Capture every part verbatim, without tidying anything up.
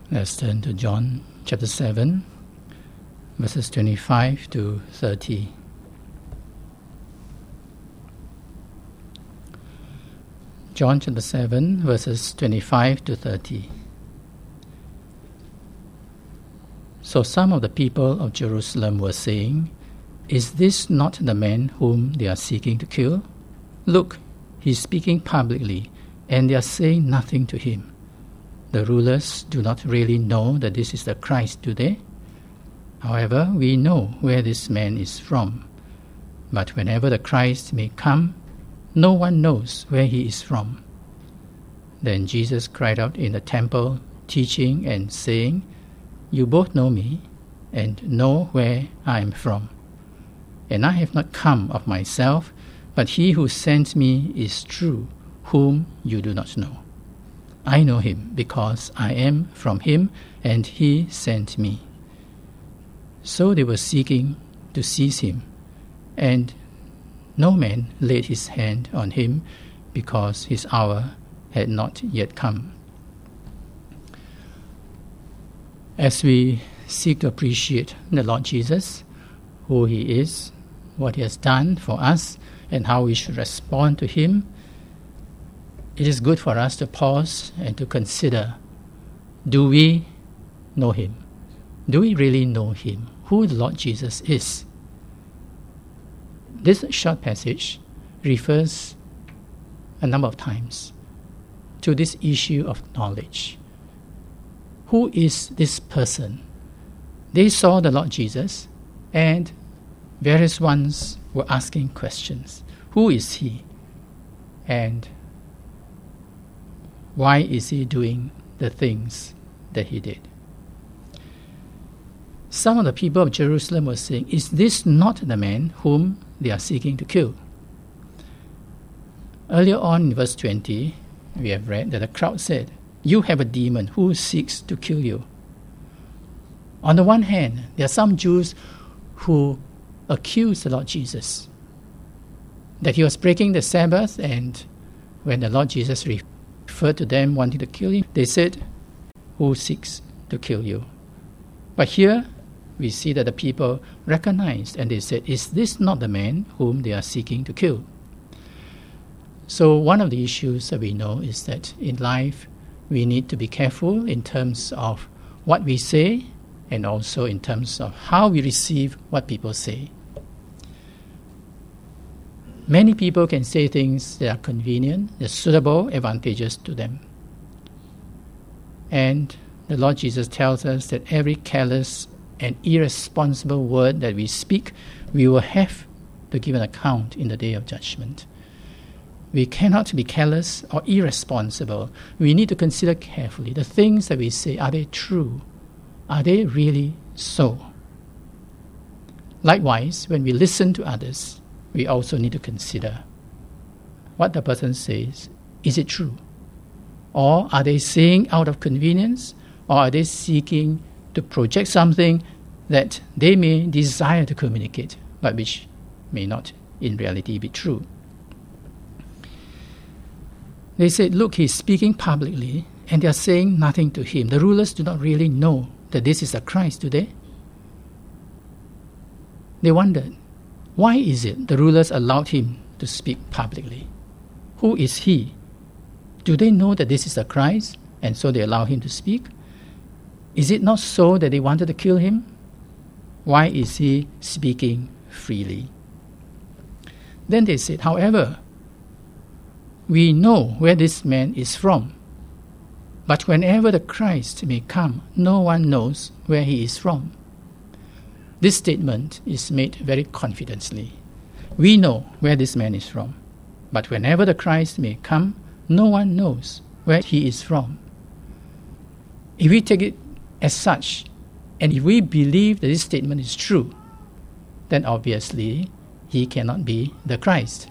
Let's turn to John chapter seven, verses twenty-five to thirty. John chapter seven, verses twenty-five to thirty. So some of the people of Jerusalem were saying, "Is this not the man whom they are seeking to kill? Look, he is speaking publicly, and they are saying nothing to him." The rulers do not really know that this is the Christ, do they? However, we know where this man is from. But whenever the Christ may come, no one knows where he is from. Then Jesus cried out in the temple, teaching and saying, "You both know me, and know where I am from. And I have not come of myself, but he who sent me is true, whom you do not know. I know him, because I am from him, and he sent me." So they were seeking to seize him, and no man laid his hand on him, because his hour had not yet come. As we seek to appreciate the Lord Jesus, who he is, what he has done for us, and how we should respond to him, it is good for us to pause and to consider, do we know him? Do we really know him? Who the Lord Jesus is? This short passage refers a number of times to this issue of knowledge. Who is this person? They saw the Lord Jesus, and various ones were asking questions. Who is he? And why is he doing the things that he did? Some of the people of Jerusalem were saying, "Is this not the man whom they are seeking to kill?" Earlier on in verse twenty, we have read that the crowd said, "You have a demon who seeks to kill you." On the one hand, there are some Jews who accuse the Lord Jesus that he was breaking the Sabbath, and when the Lord Jesus referred to them wanting to kill him, they said, "Who seeks to kill you?" But here we see that the people recognized, and they said, "Is this not the man whom they are seeking to kill?" So one of the issues that we know is that in life we need to be careful in terms of what we say, and also in terms of how we receive what people say. Many people can say things that are convenient, that are suitable, advantageous to them. And the Lord Jesus tells us that every careless and irresponsible word that we speak, we will have to give an account in the day of judgment. We cannot be careless or irresponsible. We need to consider carefully the things that we say. Are they true? Are they really so? Likewise, when we listen to others, we also need to consider what the person says. Is it true? Or are they saying out of convenience? Or are they seeking to project something that they may desire to communicate, but which may not in reality be true? They said, "Look, he's speaking publicly, and they are saying nothing to him." The rulers do not really know that this is the Christ, do they? They wondered, why is it the rulers allowed him to speak publicly? Who is he? Do they know that this is the Christ, and so they allow him to speak? Is it not so that they wanted to kill him? Why is he speaking freely? Then they said, "However, we know where this man is from, but whenever the Christ may come, no one knows where he is from." This statement is made very confidently. We know where this man is from, but whenever the Christ may come, no one knows where he is from. If we take it as such, and if we believe that this statement is true, then obviously he cannot be the Christ.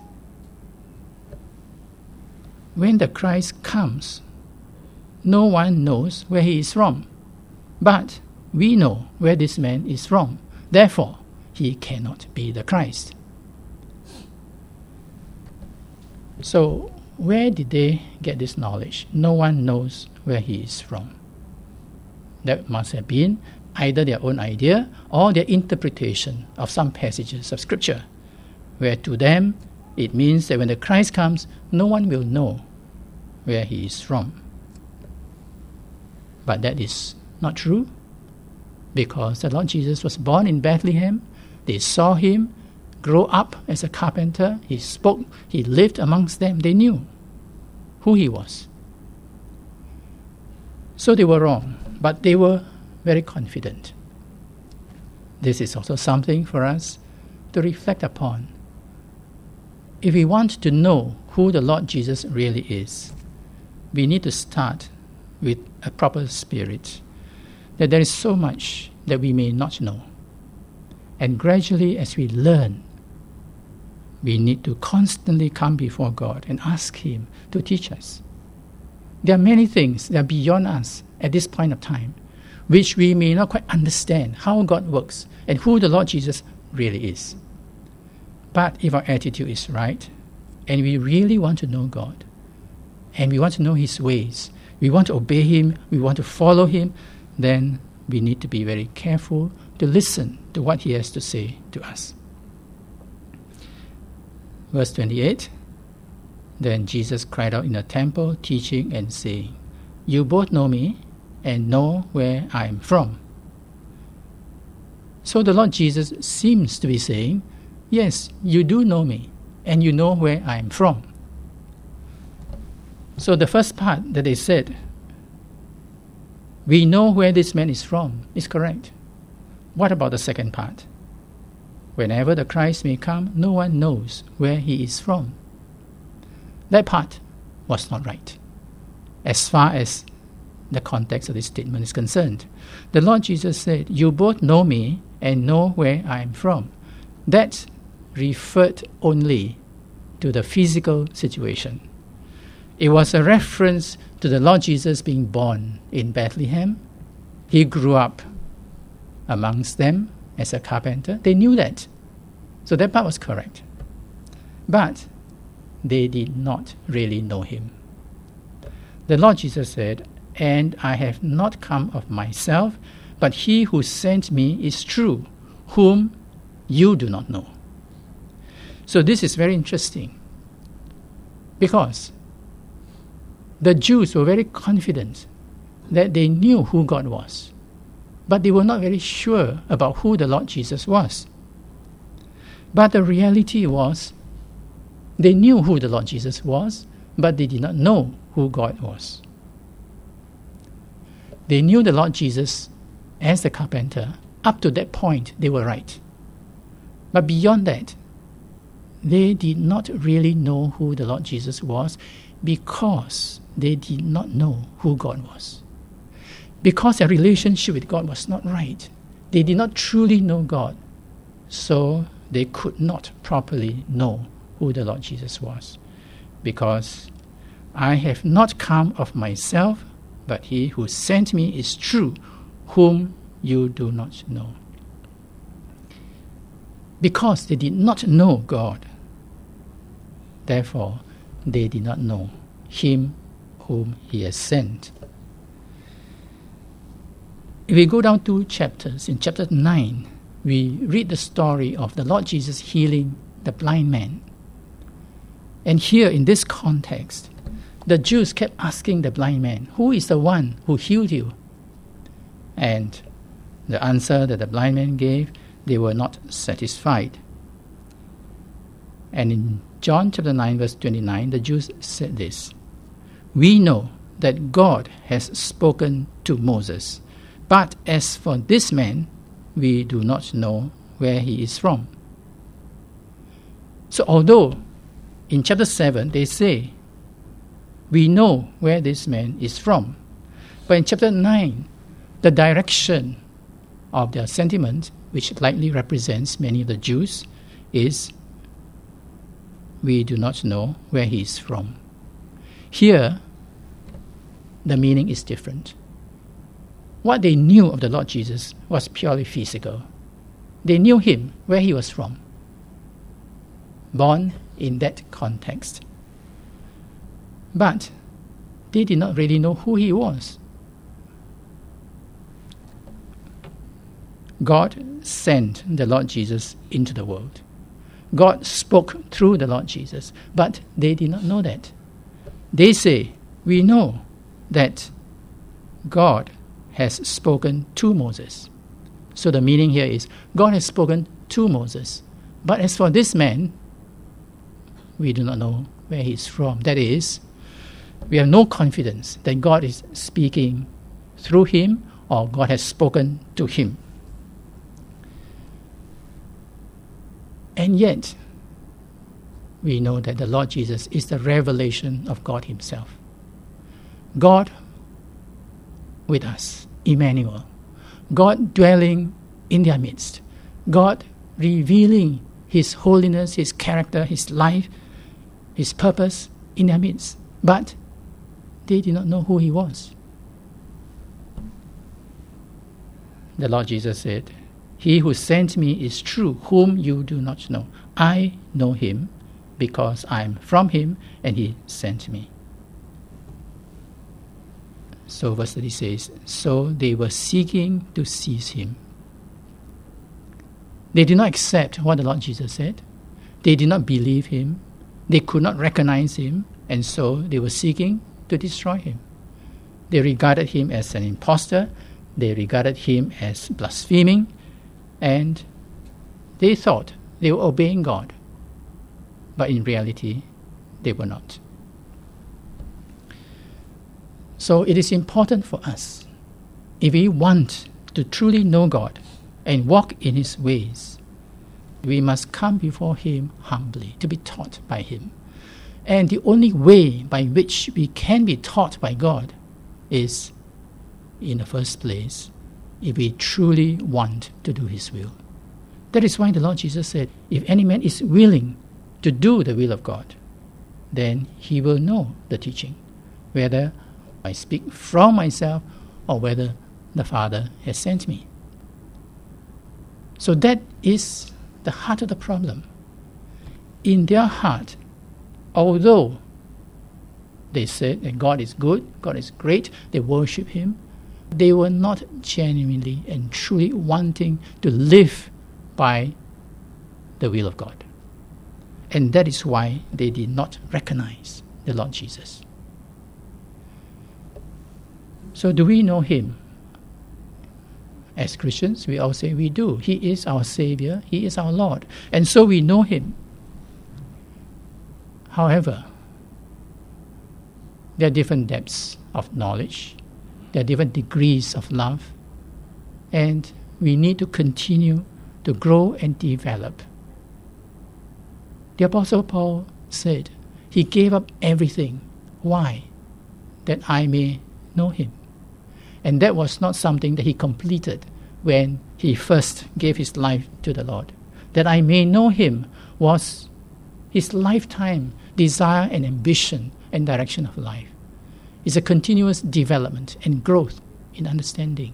When the Christ comes, no one knows where he is from, but we know where this man is from. Therefore, he cannot be the Christ. So, where did they get this knowledge? No one knows where he is from. That must have been either their own idea or their interpretation of some passages of Scripture, where to them it means that when the Christ comes, no one will know where he is from. But that is not true, because the Lord Jesus was born in Bethlehem. They saw him grow up as a carpenter. He spoke, he lived amongst them. They knew who he was. So they were wrong, but they were very confident. This is also something for us to reflect upon. If we want to know who the Lord Jesus really is, we need to start with a proper spirit, that there is so much that we may not know. And gradually, as we learn, we need to constantly come before God and ask him to teach us. There are many things that are beyond us at this point of time, which we may not quite understand how God works and who the Lord Jesus really is. But if our attitude is right, and we really want to know God, and we want to know his ways, we want to obey him, we want to follow him, then we need to be very careful to listen to what he has to say to us. Verse twenty-eight, then Jesus cried out in the temple, teaching and saying, "You both know me and know where I am from." So the Lord Jesus seems to be saying, yes, you do know me and you know where I am from. So the first part that they said, we know where this man is from, is correct. What about the second part? Whenever the Christ may come, no one knows where he is from. That part was not right, as far as the context of this statement is concerned. The Lord Jesus said, you both know me and know where I am from. That referred only to the physical situation. It was a reference to the Lord Jesus being born in Bethlehem. He grew up amongst them as a carpenter. They knew that. So that part was correct. But they did not really know him. The Lord Jesus said, and I have not come of myself, but he who sent me is true, whom you do not know. So this is very interesting, because the Jews were very confident that they knew who God was, but they were not very sure about who the Lord Jesus was. But the reality was, they knew who the Lord Jesus was, but they did not know who God was. They knew the Lord Jesus as the carpenter. Up to that point, they were right. But beyond that, they did not really know who the Lord Jesus was, because they did not know who God was. Because their relationship with God was not right. They did not truly know God. So they could not properly know who the Lord Jesus was. Because I have not come of myself, but he who sent me is true, whom you do not know. Because they did not know God, therefore they did not know him whom he has sent. If we go down two chapters, in chapter nine, we read the story of the Lord Jesus healing the blind man. And here in this context, the Jews kept asking the blind man, who is the one who healed you? And the answer that the blind man gave, they were not satisfied. And in John chapter nine, verse twenty-nine, the Jews said this, we know that God has spoken to Moses, but as for this man, we do not know where he is from. So although in chapter seven they say, we know where this man is from, but in chapter nine, the direction of their sentiment, which likely represents many of the Jews, is we do not know where he is from. Here, the meaning is different. What they knew of the Lord Jesus was purely physical. They knew him, where he was from, born in that context. But they did not really know who he was. God sent the Lord Jesus into the world. God spoke through the Lord Jesus, but they did not know that. They say, we know that God has spoken to Moses. So the meaning here is, God has spoken to Moses. But as for this man, we do not know where he is from. That is, we have no confidence that God is speaking through him or God has spoken to him. And yet, we know that the Lord Jesus is the revelation of God himself. God with us, Emmanuel. God dwelling in their midst. God revealing his holiness, his character, his life, his purpose in their midst. But they did not know who he was. The Lord Jesus said, he who sent me is true, whom you do not know. I know him because I am from him and he sent me. So verse thirty says, so they were seeking to seize him. They did not accept what the Lord Jesus said. They did not believe him. They could not recognize him, and so they were seeking to destroy him. They regarded him as an impostor. They regarded him as blaspheming, and they thought they were obeying God. But in reality, they were not. So it is important for us, if we want to truly know God and walk in his ways, we must come before him humbly, to be taught by him. And the only way by which we can be taught by God is, in the first place, if we truly want to do his will. That is why the Lord Jesus said, if any man is willing to do the will of God, then he will know the teaching, whether I speak from myself or whether the Father has sent me. So that is the heart of the problem. In their heart, although they said that God is good, God is great, they worship him, they were not genuinely and truly wanting to live by the will of God. And that is why they did not recognize the Lord Jesus. So do we know him? As Christians, we all say we do. He is our Savior. He is our Lord. And so we know him. However, there are different depths of knowledge. There are different degrees of love. And we need to continue to grow and develop. The Apostle Paul said, he gave up everything. Why? That I may know him. And that was not something that he completed when he first gave his life to the Lord. That I may know him was his lifetime desire and ambition and direction of life. It's a continuous development and growth in understanding.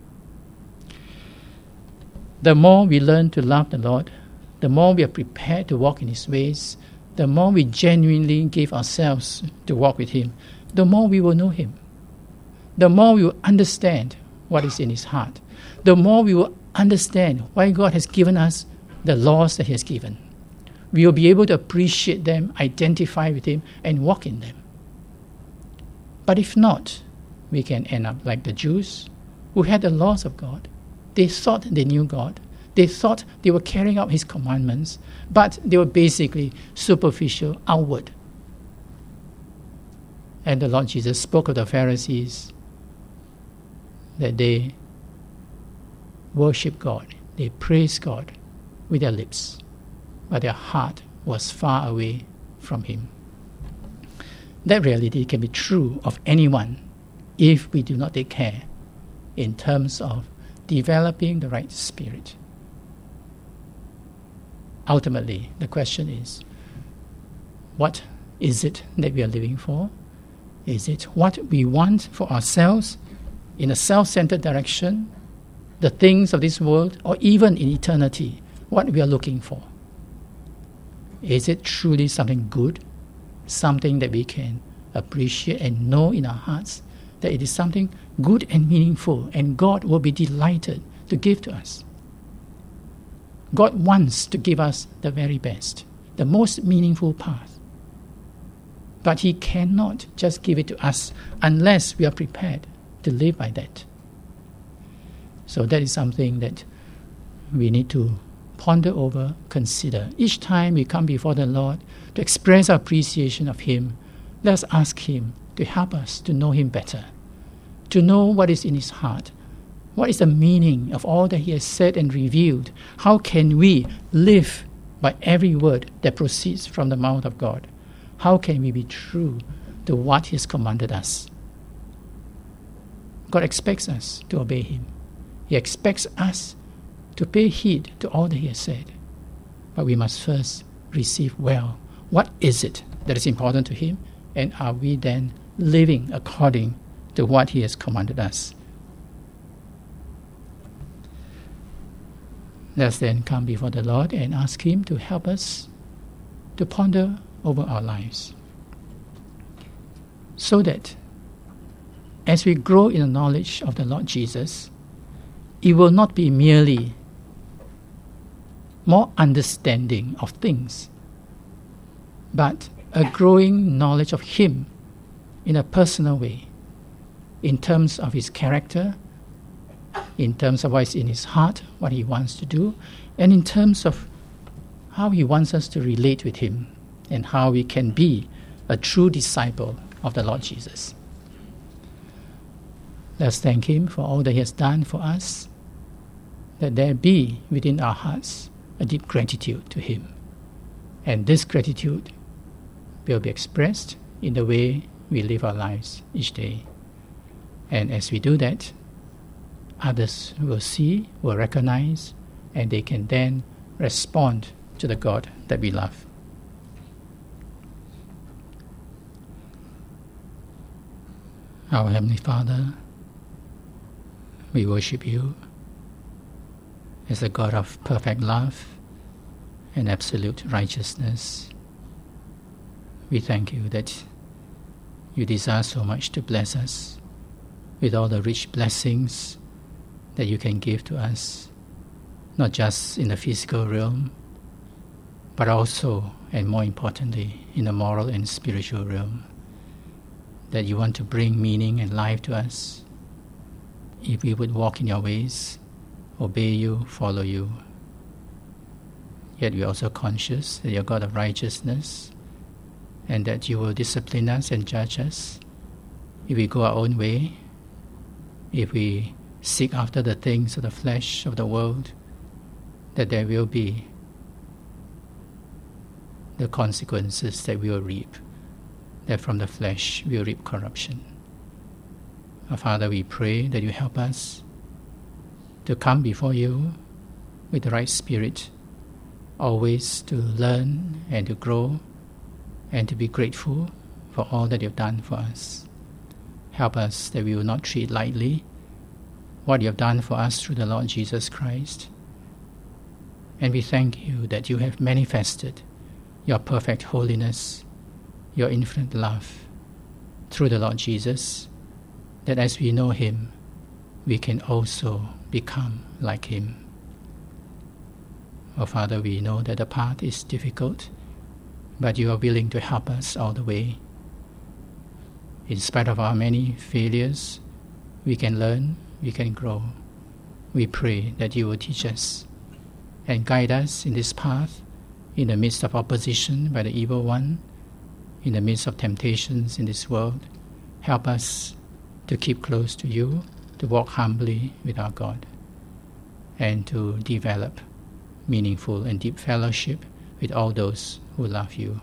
The more we learn to love the Lord, the more we are prepared to walk in his ways, the more we genuinely give ourselves to walk with him, the more we will know him. The more we will understand what is in his heart, the more we will understand why God has given us the laws that he has given. We will be able to appreciate them, identify with him, and walk in them. But if not, we can end up like the Jews who had the laws of God. They thought they knew God. They thought they were carrying out his commandments, but they were basically superficial, outward. And the Lord Jesus spoke of the Pharisees, that they worship God, they praise God with their lips, but their heart was far away from him. That reality can be true of anyone if we do not take care in terms of developing the right spirit. Ultimately, the question is, what is it that we are living for? Is it what we want for ourselves in a self-centered direction, the things of this world, or even in eternity, what we are looking for? Is it truly something good, something that we can appreciate and know in our hearts, that it is something good and meaningful, and God will be delighted to give to us? God wants to give us the very best, the most meaningful path. But He cannot just give it to us unless we are prepared to live by that. So that is something that we need to ponder over, consider. Each time we come before the Lord to express our appreciation of Him, let us ask Him to help us to know Him better, to know what is in His heart, what is the meaning of all that He has said and revealed. How can we live by every word that proceeds from the mouth of God? How can we be true to what He has commanded us? God expects us to obey Him. He expects us to pay heed to all that He has said. But we must first receive well. What is it that is important to Him? And are we then living according to what He has commanded us? Let us then come before the Lord and ask Him to help us to ponder over our lives, so that as we grow in the knowledge of the Lord Jesus, it will not be merely more understanding of things, but a growing knowledge of Him in a personal way, in terms of His character, in terms of what is in His heart, what He wants to do, and in terms of how He wants us to relate with Him and how we can be a true disciple of the Lord Jesus. Let's thank Him for all that He has done for us, that there be within our hearts a deep gratitude to Him. And this gratitude will be expressed in the way we live our lives each day. And as we do that, others will see, will recognize, and they can then respond to the God that we love. Our Heavenly Father, we worship You as a God of perfect love and absolute righteousness. We thank You that You desire so much to bless us with all the rich blessings that You can give to us, not just in the physical realm, but also, and more importantly, in the moral and spiritual realm, that You want to bring meaning and life to us if we would walk in Your ways, obey You, follow You. Yet we are also conscious that You are God of righteousness, and that You will discipline us and judge us if we go our own way, if we seek after the things of the flesh, of the world, that there will be the consequences that we will reap, that from the flesh we will reap corruption. Our Father, we pray that You help us to come before You with the right spirit, always to learn and to grow and to be grateful for all that You've done for us. Help us that we will not treat lightly what You have done for us through the Lord Jesus Christ. And we thank You that You have manifested Your perfect holiness, Your infinite love through the Lord Jesus, that as we know Him, we can also become like Him. Oh Father, we know that the path is difficult, but You are willing to help us all the way. In spite of our many failures, we can learn, we can grow. We pray that You will teach us and guide us in this path, in the midst of opposition by the evil one, in the midst of temptations in this world. Help us to keep close to You, to walk humbly with our God, and to develop meaningful and deep fellowship with all those who love You.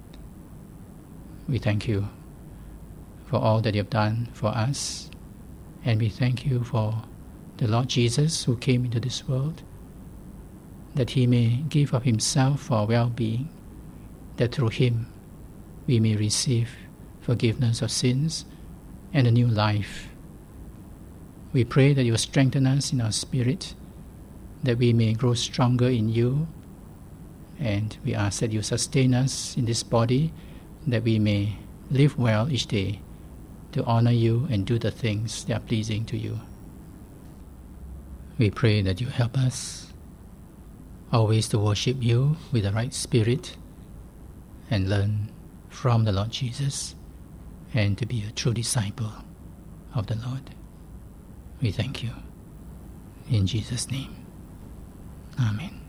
We thank You for all that You have done for us, and we thank You for the Lord Jesus who came into this world, that He may give of Himself for our well-being, that through Him we may receive forgiveness of sins and a new life. We pray that You will strengthen us in our spirit, that we may grow stronger in You, and we ask that You sustain us in this body, that we may live well each day to honor You and do the things that are pleasing to You. We pray that You help us always to worship you with the right spirit and learn from the Lord Jesus and to be a true disciple of the Lord. We thank you. In Jesus' name. Amen.